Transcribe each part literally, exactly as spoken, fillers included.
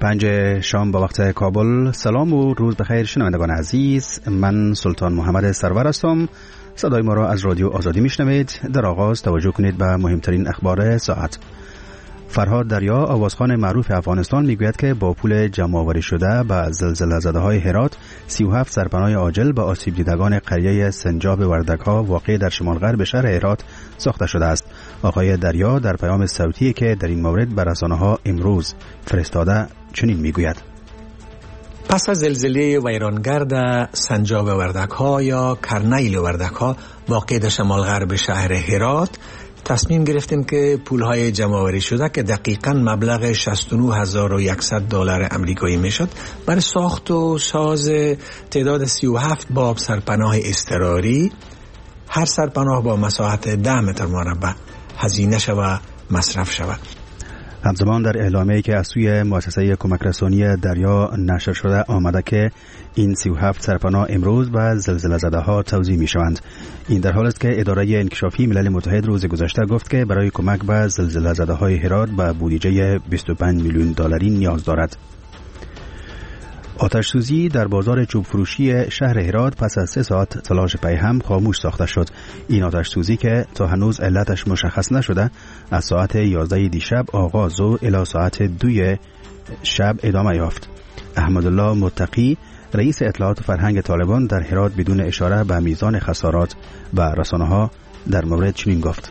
پنج شام با وقت کابل. سلام و روز بخیر شنوندگان عزیز، من سلطان محمد سرور هستم. صدای ما را از رادیو آزادی میشنوید. در آغاز توجه کنید به مهمترین اخبار ساعت. فرهاد دریا، آوازخوان معروف افغانستان، میگوید که با پول جمع‌آوری شده به زلزله زده‌های هرات، سی و هفت سرپناه عاجل به آسیب دیدگان قریه سنجاب وردک‌ها واقع در شمال غرب شهر هرات ساخته شده است. آقای دریا در پیام صوتی که در این مورد به رسانه‌ها امروز فرستاده چنین میگوید: پس از زلزله ویرانگرد سنجاب وردک‌ها یا کرنیل وردک‌ها واقع در شمال غرب شهر هرات، تصمیم گرفتیم که پولهای جمع‌آوری شده که دقیقاً مبلغ شصت و نه هزار و صد دلار آمریکایی میشد برای ساخت و ساز تعداد سی و هفت باب سرپناه اضطراری، هر سرپناه با مساحت ده متر مربع هزینه شود مصرف شود. همزمان در اعلامیه‌ای که از سوی مؤسسه کمک رسانی دریا نشر شده آمده که این سی و هفت سرپناه امروز به زلزله زده‌ها توزیع می‌شوند. این در حالی است که اداره انکشافی ملل متحد روز گذشته گفت که برای کمک به زلزله زده‌های هرات به بودجه بیست و پنج میلیون دلاری نیاز دارد. آتش سوزی در بازار چوب فروشی شهر هرات پس از سه ساعت تلاش پی هم خاموش ساخته شد. این آتش سوزی که تا هنوز علتش مشخص نشده از ساعت یازده دیشب آغاز و الی ساعت دو شب ادامه یافت. احمدالله متقی، رئیس اطلاعات و فرهنگ طالبان در هرات، بدون اشاره به میزان خسارات و رسانه‌ها در مورد چنین گفت: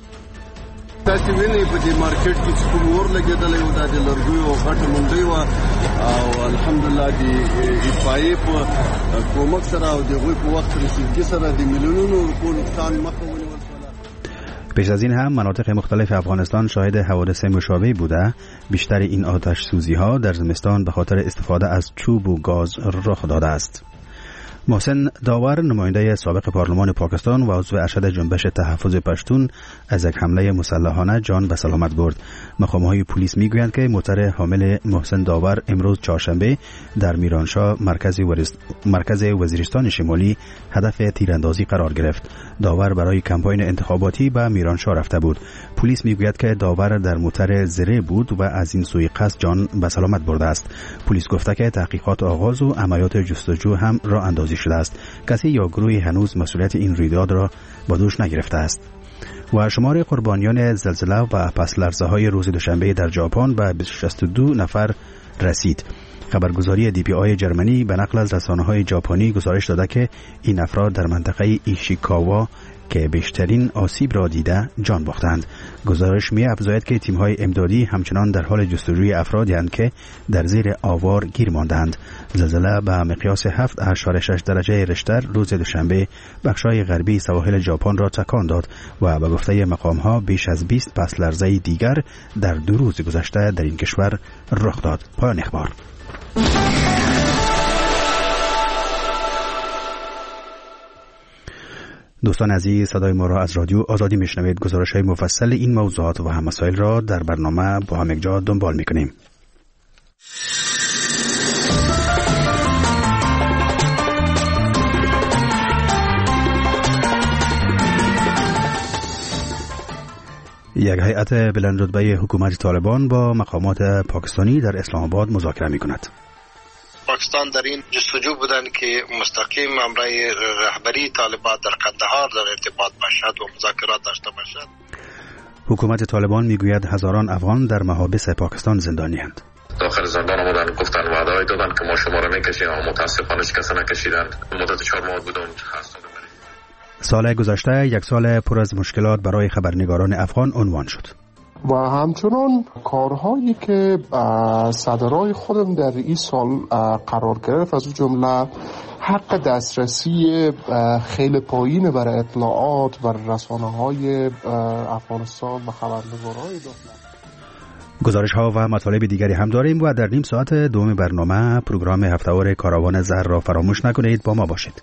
تاسو وینئ په دې مارکیټ کې چې کوم اور لګېدلی و دا د لرګیو او غټه منډۍ وه او الحمدلله د اطفایې په کومک سره او د هغوی په وخت رسیدګي سره د میلیونونو روپو نقصان مخه ونیول شوله. پیش از این هم مناطق مختلف افغانستان شاهد حوادث مشابهی بوده. بیشتر این آتش سوزی ها در زمستان به خاطر استفاده از چوب و گاز رخ داده است. محسن داور، نماینده سابق پارلمان پاکستان و عضو ارشد جنبش تحفظ پشتون، از یک حمله مسلحانه جان به سلامت برد. مقام‌های پلیس میگویند که موتر حامل محسن داور امروز چهارشنبه در میرانشاه مرکز مرکز وزیرستان شمالی هدف تیراندازی قرار گرفت. داور برای کمپاین انتخاباتی به میرانشاه رفته بود. پلیس میگوید که داور در موتر زره بود و از این سوی قصد جان به سلامت برده است. پلیس گفته که تحقیقات آغاز و عملیات جستجو هم راه اندازی شده است. کسی یا گروهی هنوز مسئولیت این رویداد را با دوش نگرفته است. و شمار قربانیان زلزله و پس لرزه های روز دوشنبه در ژاپن به شصت و دو نفر رسید. خبرگزاری دی پی آی جرمنی به نقل از رسانه‌های ژاپنی گزارش داده که این افراد در منطقه ایشیکاوا که بیشترین آسیب را دیده جان باختند. گزارش می افزاید که تیم‌های امدادی همچنان در حال جستجوی افرادی هستند که در زیر آوار گیر ماندند. زلزله به مقیاس هفت اشاره شش درجه ریشتر روز دوشنبه بخش‌های غربی سواحل ژاپن را تکان داد و به گفته مقام‌ها بیش از بیست پس لرزه دیگر در دو روز گذشته در این کشور رخ داد. پایان اخبار. دوستان عزیز، صدای ما را از رادیو آزادی میشنوید. گزارش های مفصل این موضوعات و هم مسائل را در برنامه با هم یکجا دنبال میکنیم. یک هیئت بلندرتبه حکومت طالبان با مقامات پاکستانی در اسلام آباد مذاکره میکند. پاکستان در این جستجو بودن که مستقیم امرای رهبری طالبان در قندهار در ارتباط باشد و مذاکرات داشته باشد. حکومت طالبان میگوید هزاران افغان در محابس پاکستان زندانی اند. داخل زندان آمدن، گفتن وعده‌ای دادن که ما شما را میکشیم، اما متاسفانه کسی نکشیدند. مدت چهار ماه بود اون هست. سال گذشته یک سال پر از مشکلات برای خبرنگاران افغان عنوان شد. و همچنان کارهایی که صدرای خودم در این سال قرار گرفت، از جمله حق دسترسی خیلی پایین برای اطلاعات و رسانه‌های افغانستان و خبرنگارهای داخل. گزارش ها و مطالب دیگری هم داریم و در نیم ساعت دوم برنامه پروگرام هفته‌وار کاروان زر را فراموش نکنید. با ما باشید.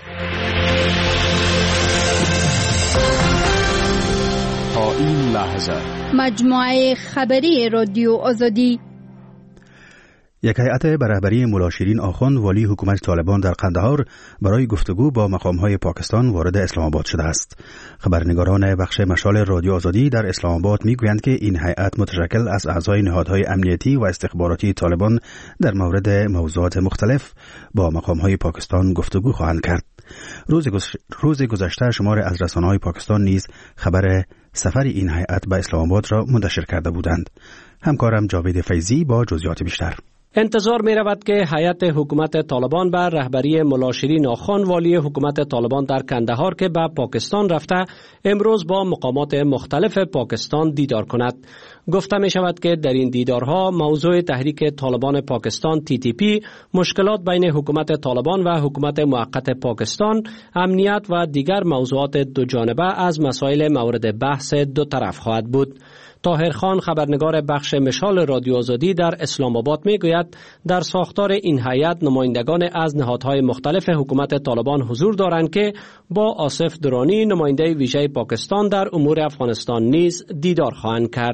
تا این لحظه مجموعه خبری رادیو آزادی. یک هیئت به رهبری ملا شیرین آخوند والی حکومت طالبان در قندهار برای گفتگو با مقام‌های پاکستان وارد اسلام آباد شده است. خبرنگاران بخش مشال رادیو آزادی در اسلام آباد میگویند که این هیئت متشکل از اعضای نهادهای امنیتی و استخباراتی طالبان در مورد موضوعات مختلف با مقام‌های پاکستان گفتگو خواهند کرد. روز روز گذشته شمار از رسانه‌های پاکستان نیز خبر سفر این هیئت به اسلام آباد را منتشر کرده بودند. همکارم جاوید فیضی با جزئیات بیشتر. انتظار می رود که هیئت حکومت طالبان بر رهبری ملا شیرین آخوند والی حکومت طالبان در کندهار که به پاکستان رفته امروز با مقامات مختلف پاکستان دیدار کند. گفته می شود که در این دیدارها موضوع تحریک طالبان پاکستان تی تی پی، مشکلات بین حکومت طالبان و حکومت موقت پاکستان، امنیت و دیگر موضوعات دو جانبه از مسائل مورد بحث دو طرف خواهد بود. طاهر خان خبرنگار بخش مشال رادیو آزادی در اسلام آباد میگوید در ساختار این هیئت نمایندگان از نهادهای مختلف حکومت طالبان حضور دارند که با آصف درانی نماینده ویژه پاکستان در امور افغانستان نیز دیدار خواهند کرد.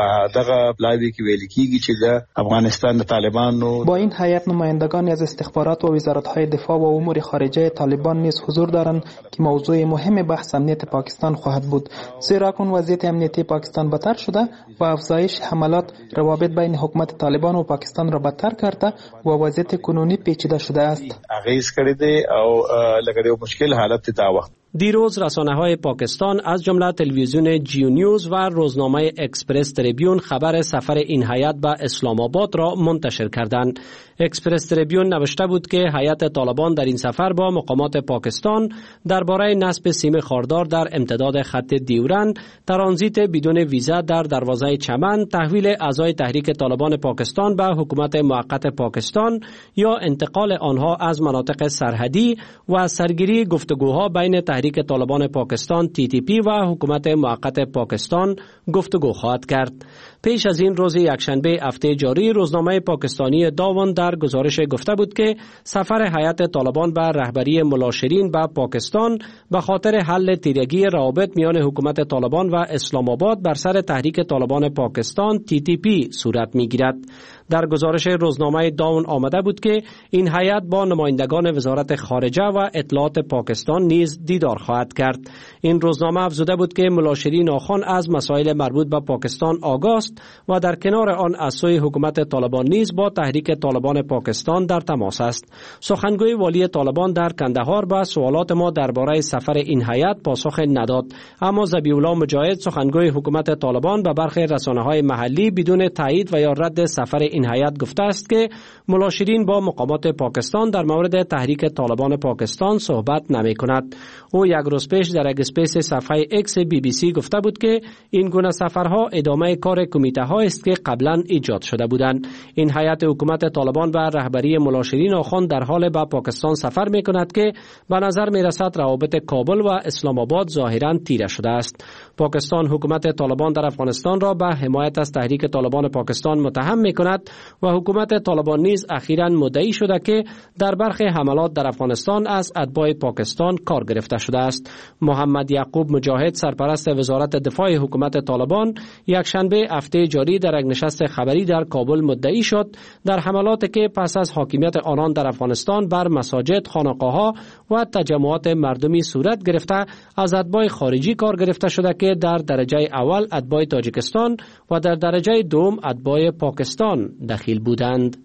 دغه بلایوی کې ویل کیږي چې د افغانستان د طالبانو با این هیئت نمایندگان از استخبارات و وزارت‌های دفاع و امور خارجه طالبان نیز حضور دارند که موضوع مهم بحث امنیت پاکستان خواهد بود، زیرا اکنون وضعیت امنیتی پاکستان بدتر شده و افزایش حملات روابط بین حکومت طالبان و پاکستان را بدتر کرده و وضعیت کنونی پیچیده شده است. اغیز کړی دی او لکه یو مشکل حالت دا وخت. دیروز رسانه‌های پاکستان از جمله تلویزیون جیو نیوز و روزنامه اکسپرس تریبیون خبر سفر این هیئت به اسلام آباد را منتشر کردند. اکسپرس تریبیون نوشته بود که هیئت طالبان در این سفر با مقامات پاکستان درباره نصب سیم خاردار در امتداد خط دیورند، ترانزیت بدون ویزا در دروازه چمن، تحویل اعضای تحریک طالبان پاکستان به حکومت موقت پاکستان یا انتقال آنها از مناطق سرحدی و سرگیری گفتگوها بین تحریک طالبان پاکستان تی تی پی و حکومت موقت پاکستان گفتگو خواهد کرد. پیش از این روز یکشنبه هفته جاری روزنامه پاکستانی داون در گزارش گفته بود که سفر هیئت طالبان به رهبری ملا شیرین به پاکستان به خاطر حل تیرگی روابط میان حکومت طالبان و اسلام آباد بر سر تحریک طالبان پاکستان تی تی پی صورت میگیرد. در گزارش روزنامه داون آمده بود که این هیئت با نمایندگان وزارت خارجه و اطلاعات پاکستان نیز دیدار خواهد کرد. این روزنامه افزوده بود که ملا شیرین آخوند از مسائل مربوط به پاکستان آگاه است و در کنار آن از سوی حکومت طالبان نیز با تحریک طالبان پاکستان در تماس است. سخنگوی والی طالبان در کندهار به سوالات ما درباره سفر این هیئت پاسخ نداد، اما ذبیح‌الله مجاهد سخنگوی حکومت طالبان به برخی رسانه‌های محلی بدون تایید و یا رد سفر این هیئت گفته است که ملا شیرین با مقامات پاکستان در مورد تحریک طالبان پاکستان صحبت نمی کند. او یک روز پیش در یک اسپیس صفحه اکس بی بی سی گفته بود که این گونه سفرها ادامه کار کمیته ها است که قبلا ایجاد شده بودند. این هیئت حکومت طالبان و رهبری ملا شیرین آخوند در حال به پاکستان سفر می کند که به نظر می رسد روابط کابل و اسلام آباد ظاهرا تیره شده است. پاکستان حکومت طالبان در افغانستان را به حمایت از تحریک طالبان پاکستان متهم می کند و حکومت طالبان نیز اخیراً مدعی شده که در برخی حملات در افغانستان از اتباع پاکستان کار گرفته شده است. محمد یعقوب مجاهد سرپرست وزارت دفاع حکومت طالبان یکشنبه هفته جاری در یک نشست خبری در کابل مدعی شد در حملاتی که پس از حاکمیت آنان در افغانستان بر مساجد، خانقاه‌ها و تجمعات مردمی صورت گرفته از اتباع خارجی کار گرفته شده که در درجه اول اتباع تاجیکستان و در درجه دوم اتباع پاکستان دخیل بودند.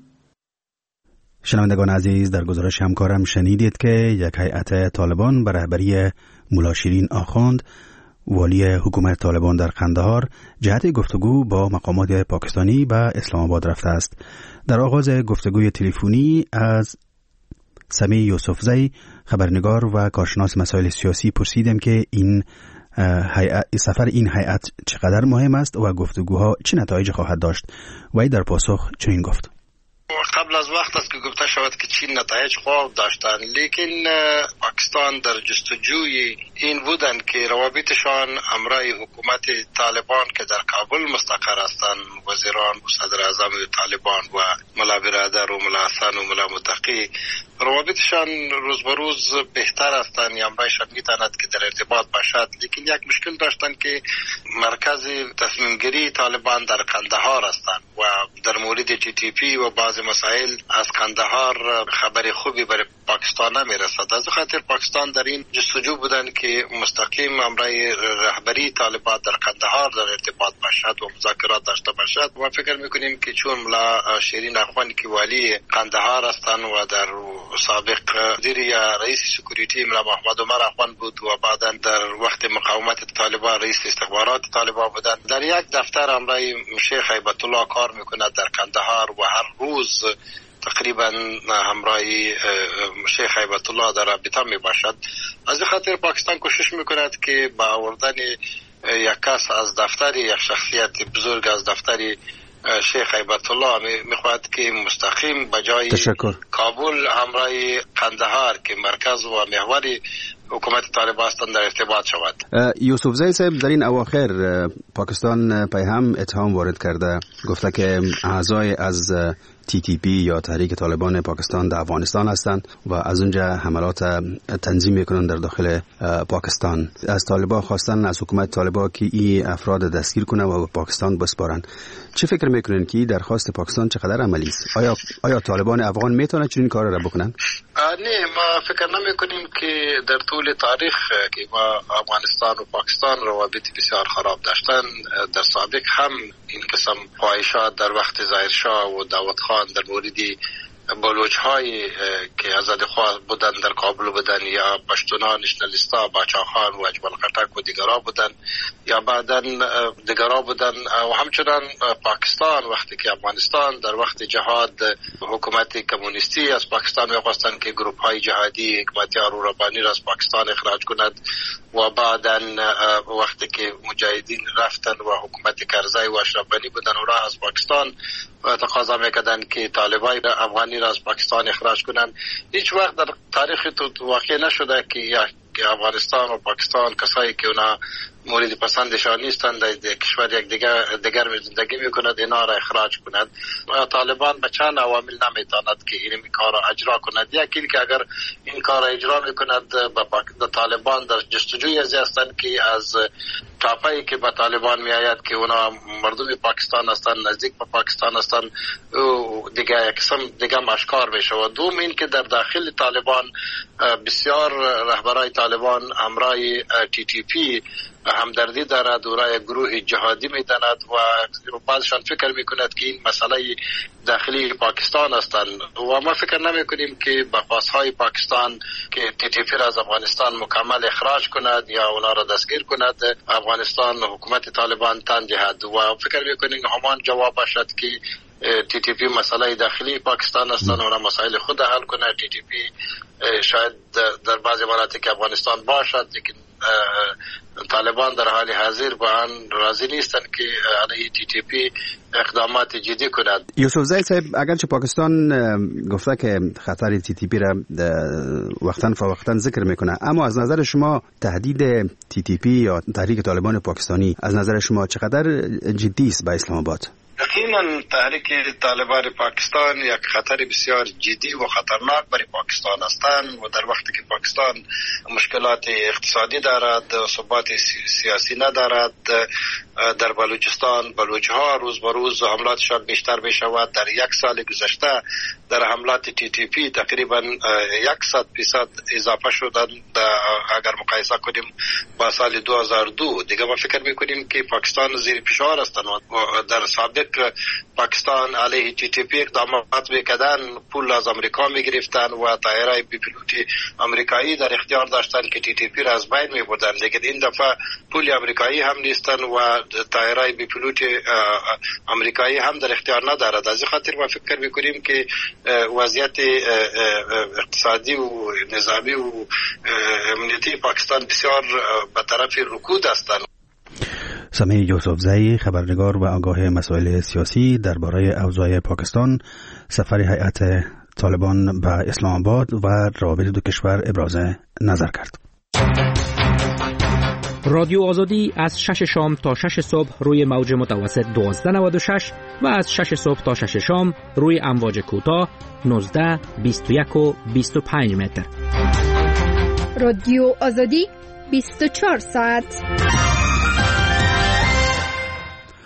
شنوندگان عزیز، در گزارش همکارم شنیدید که یک هیئت طالبان به رهبری ملا شیرین آخوند والی حکومت طالبان در قندهار جهت گفتگو با مقامات پاکستانی به اسلام آباد رفته است. در آغاز گفتگوی تلفنی از سمی یوسفزی خبرنگار و کارشناس مسائل سیاسی پرسیدم که این سفر این هیئت چقدر مهم است و گفتگوها چه نتایج خواهد داشت. وی در پاسخ چنین گفت: قبل از وقت است که گفته شود که چین نتایج خوب داشتند، لیکن پاکستان در جستجوی این بودند که روابطشان امرای حکومت طالبان که در کابل مستقر هستند، وزیران و صدر اعظم طالبان و ملا برادر و ملا حسن و ملا متقی، روابطشان روز به روز بهتر هستند، امرایشان میتواند که در ارتباط باشد. لیکن یک مشکل داشتند که مرکز تصمیم گیری طالبان در قندهار هستند و در مورد تی تی پی و بعض بعض مسائل از قندهار خبر خوبی برای پاکستان نمیرسد. از خاطر پاکستان در این جستجو بودن که مستقیم امرای رهبری طالبان در قندهار در ارتباط باشد و مذاکرات داشته باشد. ما فکر میکنیم که چون ملا شیرین اخوان که والی قندهار هستند و در سابق وزیر یا رئیس سکیوریتی ملا محمد عمر اخوان بود و بعدا در وقت مقاومت طالبان رئیس استخبارات طالبان بودند، در یک دفتر امرای شیخ هیبت الله کار میکند در قندهار و هر روز تقریبا همراه شیخ هیبت الله در رابطه می باشد. از خاطر پاکستان کوشش میکند که با آوردن یک کس از دفتر یک شخصیت بزرگ از دفتر شیخ هیبت الله میخواهد که مستقیم بجای تشکر. کابل همراه قندهار که مرکز و محور حکومت طالبان هستند در ارتباط شود. یوسف زئی صاحب در این اواخر پاکستان پیام اتهام وارد کرده، گفته که اعضای از تی تی پی یا تحریک طالبان پاکستان در افغانستان هستند و از اونجا حملات تنظیم میکنن در داخل پاکستان. از طالبان خواستن از حکومت طالبان که این افراد دستگیر کنه و پاکستان بسپارن. چه فکر میکنین که درخواست پاکستان چقدر عملی است؟ آیا آیا طالبان افغان میتونه چنین کار را بکنن؟ نه، ما فکر نمیکنیم که در طول تاریخ که ما افغانستان و پاکستان روابط بسیار خراب داشتن، در سابق هم این قسم خواهشات در وقت ظاهرشاه و داود خان در مورد بلوچ های که آزاد خواه بودن در کابل بودن یا پشتونان نشنالیستا باچا خان و اجمل خټک و دیگرها بودن یا بعدا دیگرها بودن و همچنان پاکستان وقتی که افغانستان در وقت جهاد حکومت کمونیستی از پاکستان می‌خواستند که گروه های جهادی حکمتیار و ربانی را از پاکستان اخراج کند و بعدا وقتی که مجاهدین رفتن و حکومت کرزی و اشرف غنی بودن و را از پاکستان و تقاضا میکردن که طالبان افغانی را از پاکستان اخراج کنند. هیچ وقت در تاریخ تو واقع نشده که افغانستان و پاکستان کسایی که اونا مورد پسندشان نیستند در کشور یک دیگر دیگر زندگی میکند اینا را اخراج کند. طالبان به چند عوامل نمیتواند که این کار را اجرا کند. یکی که اگر این کار را اجرا میکند با طالبان در جستجوی ازی هستند که از تاپایی که به طالبان میآید که اونا مردم پاکستان هستند، نزدیک به پاکستان هستند، دیگه قسم دیگه مشکار میشه. و دوم این که در داخل طالبان بسیار رهبرای طالبان همراه تی تی پی همدردی دارد و را یک گروه جهادی میداند و بعضشان فکر میکند که این مسئله داخلی پاکستان هستند و ما فکر نمی کنیم که با خواستهای پاکستان که تی تی پی را از افغانستان مکمل اخراج کند یا اونا را دستگیر کند افغانستان حکومت طالبان تن دهد و فکر میکنیم همان جواب باشد که تی تی پی مسئله داخلی پاکستان هستند و مسائل خود حل کنه. تی تی پی شاید در بعضی مناطق افغانستان باشد لیکن طالبان در حال حاضر با آن راضی نیستند که علیه تی تی پی اقدامات جدی کند. یوسف زئی صاحب اگرچه پاکستان گفته که خطر تی تی پی را وقتاً فوقتاً ذکر میکنه، اما از نظر شما تهدید تی تی پی یا تحریک طالبان پاکستانی از نظر شما چقدر جدی است به اسلام آباد؟ یقینا تحریک طالبان پاکستان یک خطر بسیار جدی و خطرناک برای پاکستان هستند و در وقتی که پاکستان مشکلات اقتصادی دارد، ثبات سیاسی ندارد، در بلوچستان بلوچ ها روز به روز حملاتشان بیشتر می شود. در یک سال گذشته در حملات تی تی پی تقریبا صد فیصد اضافه شدن اگر مقایسه کنیم با سال دو هزار و دو. دیگه ما فکر میکنیم که پاکستان زیر فشار هستند و در سابق پاکستان علیه تی تی پی اقدامات میکردن، پول از امریکا میگرفتن و طیاره‌های بی پیلوت امریکایی در اختیار داشتن که تی تی پی را از بین میبردن. لیکن این دفعه پول امریکایی هم نیستن و طیاره‌های بی پیلوت امریکایی هم در اختیار ندارد. از این خاطر ما فکر میکنیم که وضعیت اقتصادی و نظامی و امنیتی پاکستان بسیار به طرف رکود هستند. سمیع یوسف زئی خبرنگار و آگاه مسائل سیاسی درباره اوضاع پاکستان، سفر هیئت طالبان به اسلام آباد و روابط دو کشور ابراز نظر کرد. رادیو آزادی از شش شام تا شش صبح روی موج متوسط دوازده نود و شش و از شش صبح تا شش شام روی امواج کوتاه نوزده، بیست و یک و بیست و پنج متر. رادیو آزادی بیست و چهار ساعت.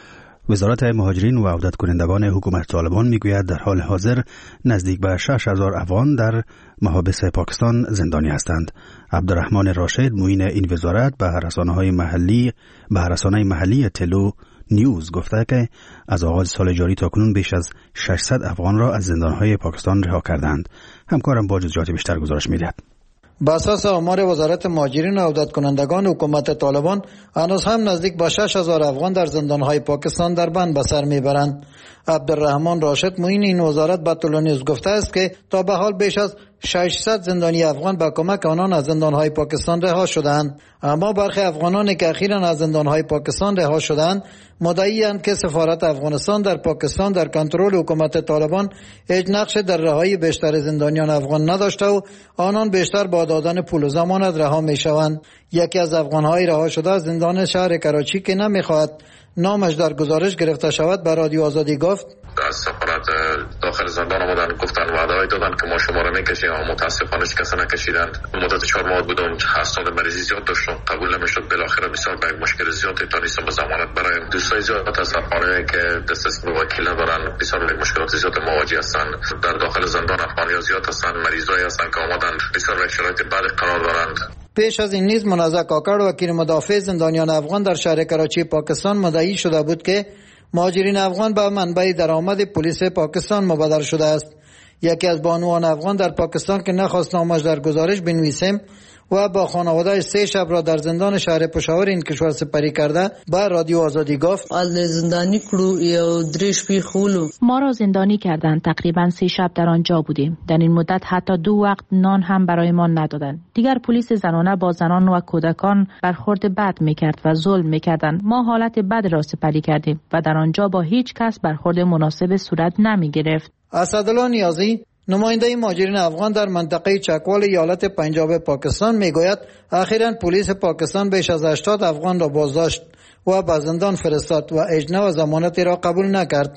وزارت مهاجرین و عودت کنندگان حکومت طالبان میگوید در حال حاضر نزدیک به شش هزار افغان در محابس پاکستان زندانی هستند. عبدالرحمن راشد معین این وزارت به رسانه‌های محلی به رسانه محلی تلو نیوز گفته که از آغاز سال جاری تاکنون بیش از ششصد افغان را از زندانهای پاکستان رها کردند. همکارم با جزئیات بیشتر گزارش می‌دهد. بر اساس آمار وزارت مهاجرین و عودت کنندگان حکومت طالبان هنوز هم نزدیک به شش هزار افغان در زندانهای پاکستان در بند به سر میبرند. عبدالرحمن راشد معین این وزارت به تلو نیوز گفته است که تا به حال بیش از ششصد زندانی افغان با کمک آنان از زندانهای پاکستان رها شدند، اما برخی افغانانی که اخیراً از زندانهای پاکستان رها شدند مدعی‌اند که سفارت افغانستان در پاکستان در کنترل حکومت طالبان هیچ نقش در رهایی بیشتر زندانیان افغان نداشته و آنان بیشتر با دادن پول و ضمانت رها میشوند. یکی از افغان‌های رها شده از زندان شهر کراچی که نمیخواهد نامش در گزارش گرفته شود به رادیو آزادی گفت: از سفارت داخل زندان آمدن گفتن وعده دادن که ما شما رو میکشیم، اما متاسفانه کسی نکشیدند. مدت چهار ماه بودم، هستند مریضی زیاد داشتم، قبول نمیشد. بالاخره بسیار به مشکل زیاد تانیستم به ضمانت برایم. دوستای زیاد از افغانایی که دسترسی به وکیل ندارن بسیار به مشکلات زیاد مواجه هستند. در داخل زندان افغانی زیاد هستند، مریضایی هستند که آمدن بسیار به شرایط بد قرار دارند. پیش از این نیز منازع کاکر وکیل مدافع زندانیان افغان در شهر کراچی پاکستان مدعی شده بود که مهاجرین افغان به منبع درآمد پلیس پاکستان مبادر شده است. یکی از بانوان افغان در پاکستان که نخواست نامش در گزارش بنویسیم و با خانواده سه شب را در زندان شهر پشاور این کشور سپری کرده با رادیو آزادی گفت: زندانی کړو یو درې شپې خولو ما را زندانی کردند. تقریبا سه شب در آنجا بودیم. در این مدت حتی دو وقت نان هم برایمان ندادند. دیگر پلیس زنانه با زنان و کودکان برخورد بد میکرد و ظلم میکردند. ما حالت بد را سپری کردیم و در آنجا با هیچ کس برخورد مناسب صورت نمیگرفت. اسدالله نیازی نماینده مهاجرین افغان در منطقه چکوال ایالت پنجاب پاکستان میگوید اخیراً پلیس پاکستان بیش از هشتاد افغان را بازداشت و به زندان فرستاد و اجنه و ضمانتی را قبول نکرد.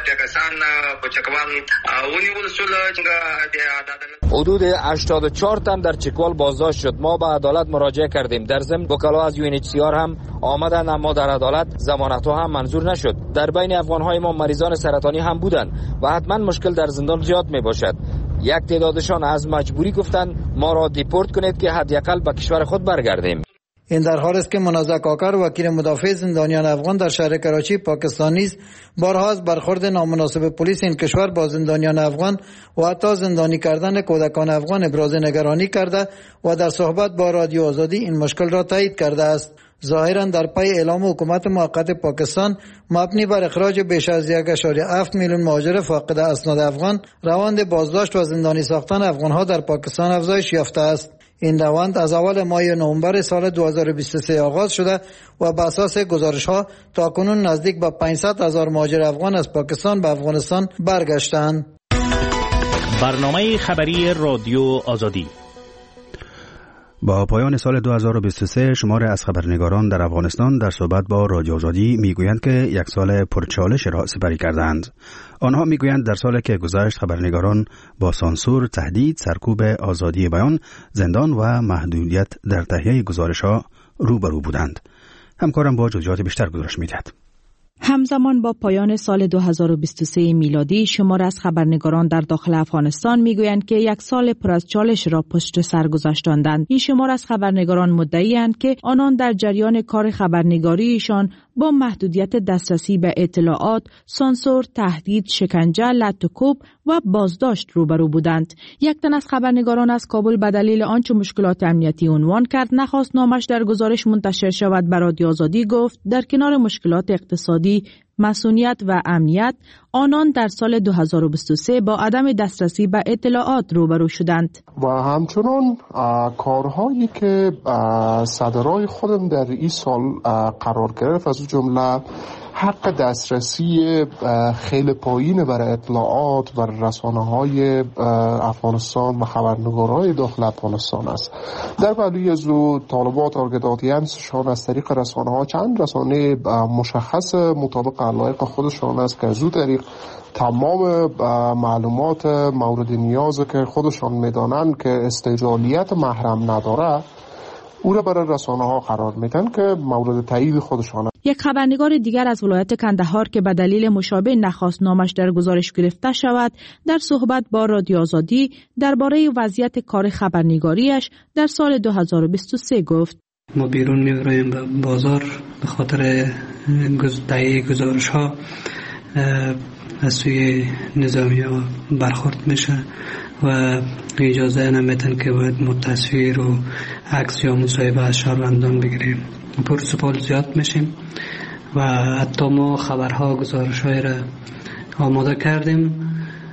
حدود هشتاد و چهار تن در چکوال بازداشت شد. ما به عدالت مراجعه کردیم. در ضمن وکلا از یو ان اچ سی آر هم آمدند، اما در عدالت ضمانت‌ها هم منظور نشد. در بین افغان‌های ما مریضان سرطانی هم بودند و حتما مشکل در زندان زیاد میباشد. یک تعدادشان از مجبوری گفتند ما را دیپورت کنید که حداقل به کشور خود برگردیم. این در حالی است که منازع کاکر وکیل مدافع زندانیان افغان در شهر کراچی پاکستان نیز بارها از برخورد نامناسب پلیس این کشور با زندانیان افغان و حتی زندانی کردن کودکان افغان ابراز نگرانی کرده و در صحبت با رادیو آزادی این مشکل را تایید کرده است. ظاهرا در پی اعلام حکومت موقت پاکستان مبنی بر اخراج بیش از یک ممیز هفت میلیون مهاجر فاقد اسناد افغان، روند بازداشت و زندانی ساختن افغانها در پاکستان افزایش یافته است. این روند از اول ماه نوامبر سال دو هزار و بیست و سه آغاز شده و بر اساس گزارش‌ها تاکنون نزدیک به پانصد هزار مهاجر افغان از پاکستان به افغانستان برگشتند. برنامه خبری رادیو آزادی. با پایان سال دو هزار و بیست و سه شمار از خبرنگاران در افغانستان در صحبت با رادیو آزادی میگویند که یک سال پرچالش را سپری کردند. آنها میگویند در سالی که گذشت خبرنگاران با سانسور، تهدید، سرکوب آزادی بیان، زندان و محدودیت در تهیه گزارش‌ها روبرو بودند. همکارم با جزئیات بیشتر گزارش می‌دهد. همزمان با پایان سال دو هزار و بیست و سه میلادی شمار از خبرنگاران در داخل افغانستان میگویند که یک سال پر از چالش را پشت سر گذاشتند. این شمار از خبرنگاران مدعی‌اند که آنان در جریان کار خبرنگاریشان با محدودیت دسترسی به اطلاعات، سانسور، تهدید، شکنجه، لط و کوب و بازداشت روبرو بودند. یک تن از خبرنگاران از کابل به دلیل آنچه مشکلات امنیتی عنوان کرد نخواست نامش در گزارش منتشر شود. به رادیو آزادی گفت در کنار مشکلات اقتصادی، مسئولیت و امنیت، آنان در سال دو هزار و بیست و سه با عدم دسترسی به اطلاعات روبرو شدند. و همچنان کارهایی که صدرای خودم در این سال قرار گرفت از جمله حق دسترسی خیلی پایین برای اطلاعات و رسانه‌های افغانستان و خبرنگارهای داخل افغانستان است. در پهلوی از او طالبات ارگداتیانسشان از طریق رسانه‌ها چند رسانه مشخص مطابق علایق خودشان است که از او طریق تمام معلومات مورد نیاز که خودشان میدانند که استجالیت محرم نداره او را برای رسانه‌ها قرار میدن که مورد تایید خودشان است. یک خبرنگار دیگر از ولایت کندهار که به دلیل مشابه نخواست نامش در گزارش گرفته شود، در صحبت با رادیو آزادی درباره وضعیت کار خبرنگاریش در سال دو هزار و بیست و سه گفت: ما بیرون می‌رویم به بازار به خاطر تهیه گزارش ها از سوی نظامی ها برخورد میشه و اجازه نمیتن که باید ما تصویر و عکس یا مصاحبه از شهروندان بگیریم. پرسپال زیاد میشیم و حتی ما خبرها گزارش های را آماده کردیم.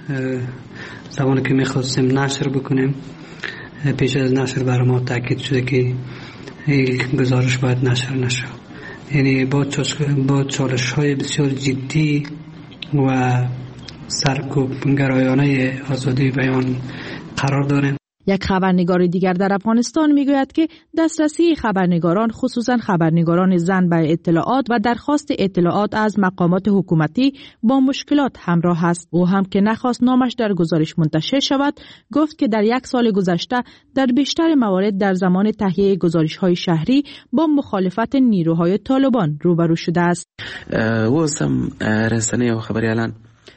زمانی که میخواستیم نشر بکنیم، پیش از نشر برای ما تاکید شده که این گزارش باید نشر نشه. یعنی با چالش های بسیار جدی و سرکوب گرایانه آزادی بیان قرار داریم. یک خبرنگار دیگر در افغانستان میگوید که دسترسی خبرنگاران، خصوصا خبرنگاران زن به اطلاعات و درخواست اطلاعات از مقامات حکومتی با مشکلات همراه است. او هم که نخواست نامش در گزارش منتشر شود، گفت که در یک سال گذشته در بیشتر موارد در زمان تهیه گزارش‌های شهری با مخالفت نیروهای طالبان روبرو شده است. واسم رسانه و خبریالان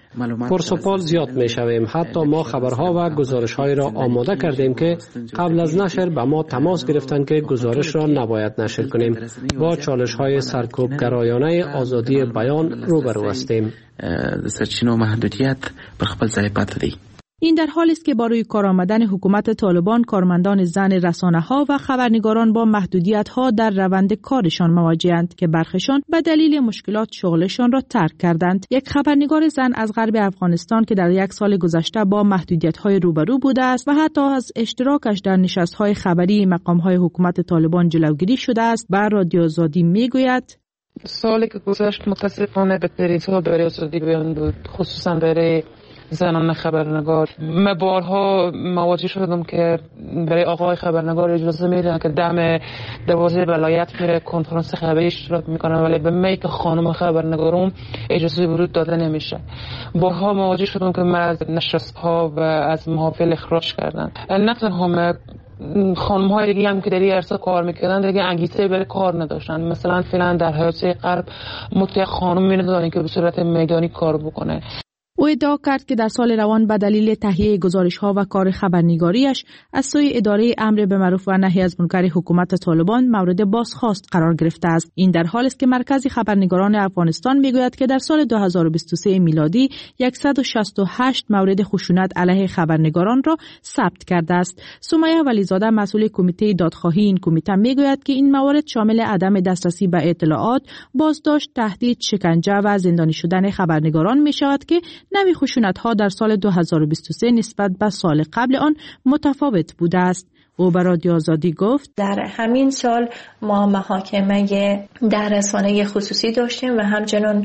پرسپال زیاد می شویم. حتی ما خبرها و گزارش های را آماده کردیم که قبل از نشر به ما تماس گرفتند که گزارش را نباید نشر کنیم. با چالش های سرکوب گرایانه آزادی بیان روبرو هستیم. سرچینه و محدودیت بر خپل ځای پاتې دی. این در حالی است که با روی کار آمدن حکومت طالبان، کارمندان زن رسانه‌ها و خبرنگاران با محدودیت‌ها در روند کارشان مواجه‌اند که برخشان به دلیل مشکلات شغلشان را ترک کردند. یک خبرنگار زن از غرب افغانستان که در یک سال گذشته با محدودیت‌های روبرو بوده است و حتی از اشتراکش در نشست‌های خبری مقام‌های حکومت طالبان جلوگیری شده است، به رادیو آزادی می‌گوید: سالی که گذشت متاسفانه بهترین سال برای آزادی بیان بود، خصوصا برای زنان خبرنگار. من بارها مواجه شدم که برای آقای خبرنگار اجازه میدن که دم دروازه ولایت میره کنفرانس خبری اشتراک میکنه، ولی به من که خانم خبرنگارم اجازه ورود داده نمیشه. بارها مواجه شدم که من از نشست‌ها و از محافل اخراج کردن. نه تنها خانم های دیگه هم که در این عرصه کار میکردن دیگه انگیزه برای کار نداشتن. مثلا فعلا در حیاتی غرب متأ خانم ندارن که به صورت میدانی کار بکنه. او ادعا کرد که در سال روان به دلیل تهیه گزارش‌ها و کار خبرنگاریش از سوی اداره امر به معروف و نهی از منکر حکومت طالبان مورد بازخواست قرار گرفته است. این در حالی است که مرکز خبرنگاران افغانستان میگوید که در سال دو هزار و بیست و سه میلادی صد و شصت و هشت مورد خشونت علیه خبرنگاران را ثبت کرده است. سمیه ولیزاده مسئول کمیته دادخواهی این کمیته میگوید که این موارد شامل عدم دسترسی به اطلاعات، بازداشت، تهدید، شکنجه و زندانی شدن خبرنگاران میشود که نوع خشونت‌ها در سال دو هزار و بیست و سه نسبت به سال قبل آن متفاوت بوده است. او به رادیو آزادی گفت: در همین سال ما محاکمه در رسانه خصوصی داشتیم و همچنان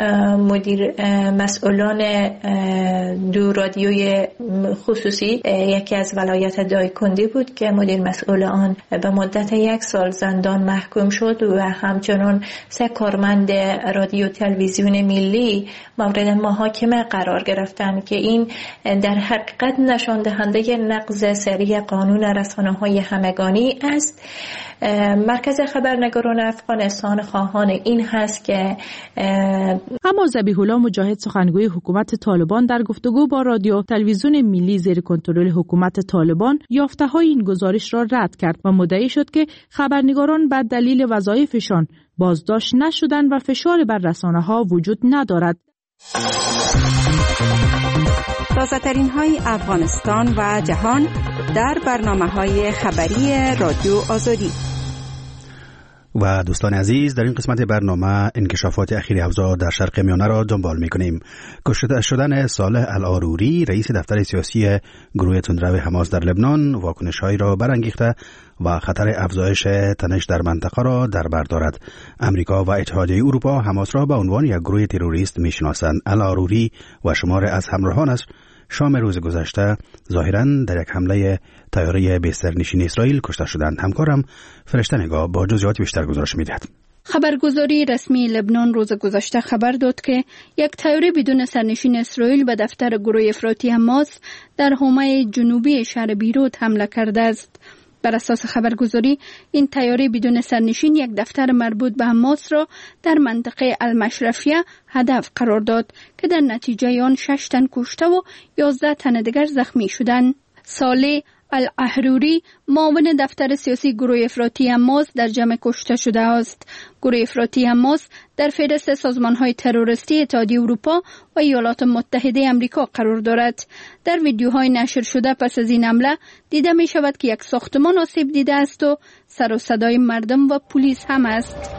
مدیر مسئولان دو رادیوی خصوصی، یکی از ولایت دایکندی بود که مدیر مسئول آن به مدت یک سال زندان محکوم شد و همچنان سه کارمند رادیو تلویزیون ملی مورد محاکمه قرار گرفتند که این در حقیقت نشان دهنده نقض سری قانون رسانه های همگانی است. مرکز خبرنگاران افغانستان خواهان این هست که اما ذبیح الله مجاهد، سخنگوی حکومت طالبان، در گفتگو با رادیو تلویزیون ملی زیر کنترل حکومت طالبان یافته های این گزارش را رد کرد و مدعی شد که خبرنگاران بر دلیل وظایفشان بازداشت نشدند و فشار بر رسانه ها وجود ندارد. تازه‌ترین های افغانستان و جهان در برنامه‌های خبری رادیو آزادی. و دوستان عزیز، در این قسمت برنامه انکشافات اخیر اوضاع در شرق میانه را دنبال می‌کنیم. کشته شدن صالح العاروری، رئیس دفتر سیاسی گروه تندرو حماس در لبنان، واکنش‌هایی را برانگیخته و خطر افزایش تنش در منطقه را در بر دارد. امریکا و اتحادیه اروپا حماس را به عنوان یک گروه تروریست می‌شناسند. العاروری و شمار از همراهانش شام روز گذشته ظاهراً در یک حمله طیاره بسترنشین اسرائیل کشته شدند. همکارم فرشته نگاه با جزئیات بیشتر گزارش می‌دهد. خبرگزاری رسمی لبنان روز گذشته خبر داد که یک طیاره بدون سرنشین اسرائیل به دفتر گروه افراطی حماس در حومه جنوبی شهر بیروت حمله کرده است. بر اساس خبرگزاری این طیاره بدون سرنشین یک دفتر مربوط به حماس را در منطقه المشرفیه هدف قرار داد که در نتیجه آن شش تن کشته و یازده تن دیگر زخمی شدند. صالح الاحروری معاون دفتر سیاسی گروه افراطی حماس در جمع کشته شده است. گروه افراطی حماس در فهرست سازمان‌های تروریستی اتحادیه اروپا و ایالات متحده آمریکا قرار دارد. در ویدیوهای نشر شده پس از این حمله دیده می شود که یک ساختمان آسیب دیده است و سر و صدای مردم و پلیس هم است.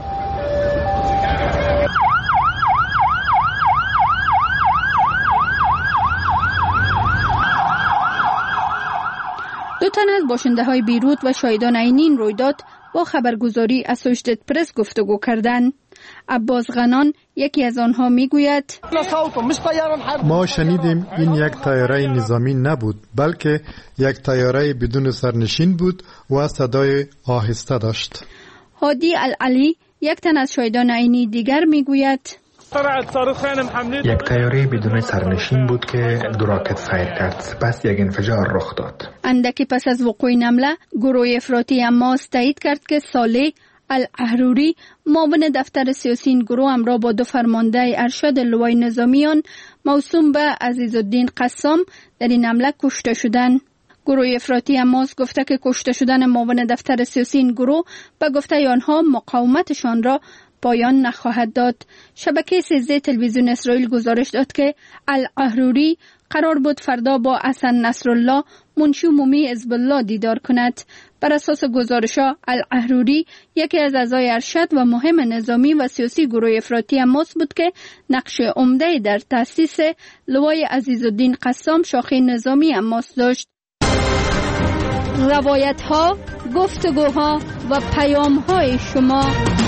دو تن از باشنده های بیروت و شاهدان عینی این رویداد با خبرگزاری اسوشیتد پرس گفتگو کردند. عباس غنان یکی از آنها میگوید ما شنیدیم این یک طیاره نظامی نبود بلکه یک طیاره بدون سرنشین بود و صدای آهسته داشت. هادی العلی یک تن از شاهدان عینی دیگر میگوید یک طیاره بدون سرنشین بود که دو راکت فایر کرد، سپس یک انفجار رخ داد. اندکی پس از وقوع این حمله گروه افراطی حماس تایید کرد که صالح الاحروری معاون دفتر سیاسی این گروه همراه با دو فرمانده ارشد لوای نظامیان موسوم به عزیزالدین قسام در این حمله کشته شدند. گروه افراطی حماس گفته که کشته شدن معاون دفتر سیاسی این گروه به گفته آنها مقاومتشان را پایان نخواهد داد. شبکه سیزده تلویزیون اسرائیل گزارش داد که الاحروری قرار بود فردا با حسن نصرالله منشی عمومی حزب الله دیدار کند. بر اساس گزارش‌ها الاحروری یکی از اعضای ارشد و مهم نظامی و سیاسی گروه افراطی حماس بود که نقش عمده در تأسیس لوای عزیزالدین قسام شاخه نظامی حماس داشت. روایت‌ها، گفتگوها و پیام‌های شما.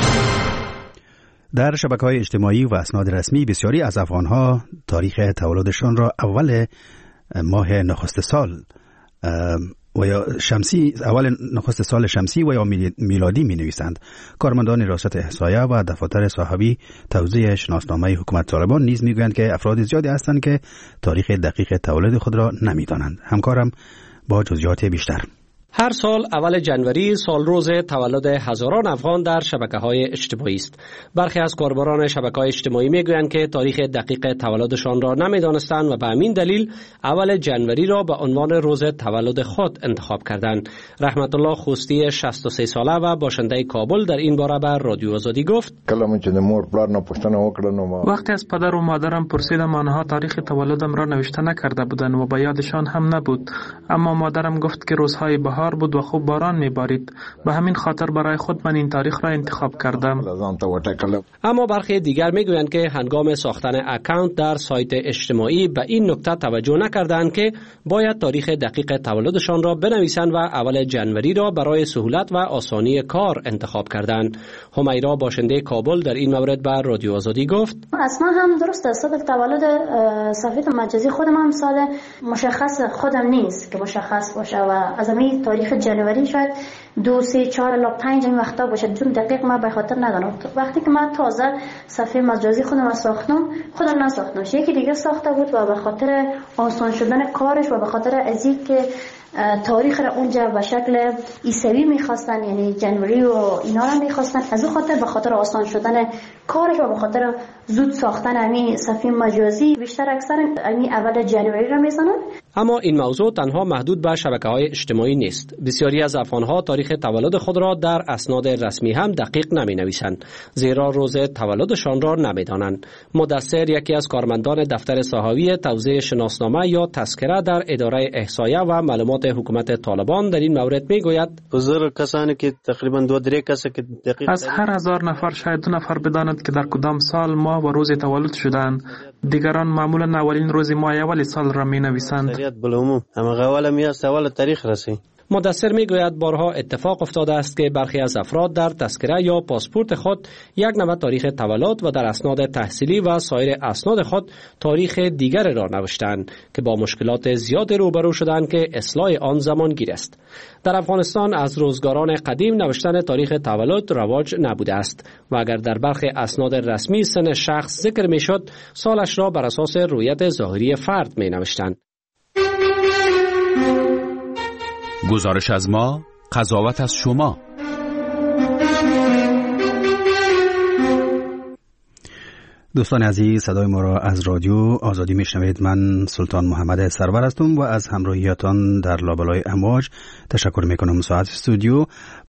در شبکه‌های اجتماعی و اسناد رسمی بسیاری از افغان‌ها تاریخ تولدشان را اول ماه نخست سال و یا شمسی اول نخست سال شمسی و یا میلادی می‌نویسند. کارمندان ریاست احصایه و دفاتر صاحبی توزیع شناسنامه حکومت طالبان نیز می‌گویند که افراد زیادی هستند که تاریخ دقیق تولد خود را نمی‌دانند. همکارم با جزئیات بیشتر. هر سال اول جنوری سال روز تولد هزاران افغان در شبکه‌های اجتماعی است. برخی از کاربران شبکه‌های اجتماعی میگویند که تاریخ دقیق تولدشان را نمی‌دانستند و به همین دلیل اول جنوری را به عنوان روز تولد خود انتخاب کردند. رحمت الله خوستی شصت و سه ساله و باشنده کابل در این باره به رادیو آزادی گفت: وقتی از پدر و مادرم پرسیدم آنها تاریخ تولدم را نوشته نکرده بودند و به یادشان هم نبود، اما مادرم گفت که روزهای بهار بود و خوب باران میبارید، به همین خاطر برای خود من این تاریخ را انتخاب کردم. اما برخی دیگر میگویند که هنگام ساختن اکانت در سایت اجتماعی به این نکته توجه نکردند که باید تاریخ دقیق تولدشان را بنویسند و اول جنوری را برای سهولت و آسانی کار انتخاب کردند. همیرا باشنده کابل در این مورد به رادیو آزادی گفت: اصلا هم درست است. صدق تولد صفحه مجازی خودم هم سال مشخص خودم نیست که مشخص باشه و از همین تاریخ جنوری شاید دو سه چهار الی پنج این وقتا باشه، چون دقیق ما به خاطر ندارم. وقتی که من تازه صفحه مجازی خودم را ساختم، خودم نساختم، یکی دیگه ساخته بود و به خاطر آسان شدن کارش و به خاطر از اینکه تاریخ را اونجا به شکل عیسوی میخواستن، یعنی جنوری و اینا را میخواستن، از اون خاطر به خاطر آسان شدن کارش و به خاطر زود ساختن همین صفحه مجازی بیشتر اکثر همین اول جنوری را میزنن. اما این موضوع تنها محدود به شبکه‌های اجتماعی نیست. بسیاری از افغان‌ها تاریخ تولد خود را در اسناد رسمی هم دقیق نمی‌نویسند، زیرا روز تولدشان را نمی‌دانند. مدثر یکی از کارمندان دفتر ساحوی توزیع شناسنامه یا تذکره در اداره احصایه و معلومات حکومت طالبان در این مورد می‌گوید: حضور کسانی که تقریباً دو درې کس که دقیق از هر هزار نفر شاید دو نفر بدانند که در کدام سال ماه و روز تولد شدند. دیگران معمولا اولین روز ماه اول سال را می‌نویسند. بالعموم اما اول میاد اول تاریخ رسی. مدثر میگوید بارها اتفاق افتاده است که برخی از افراد در تذکره یا پاسپورت خود یک نوع تاریخ تولد و در اسناد تحصیلی و سایر اسناد خود تاریخ دیگر را نوشتند که با مشکلات زیاد روبرو شدند که اصلاح آن زمانگیر است. در افغانستان از روزگاران قدیم نوشتن تاریخ تولد رواج نبوده است و اگر در برخی اسناد رسمی سن شخص ذکر میشد، سالش را بر اساس رویت ظاهری فرد می نوشتند. گزارش از ما قضاوت از شما. دوستان عزیز، صدای ما را از رادیو آزادی میشنوید. من سلطان محمد سرور هستم و از همراهیتان در لابلای امواج تشکر میکنم. ساعت استودیو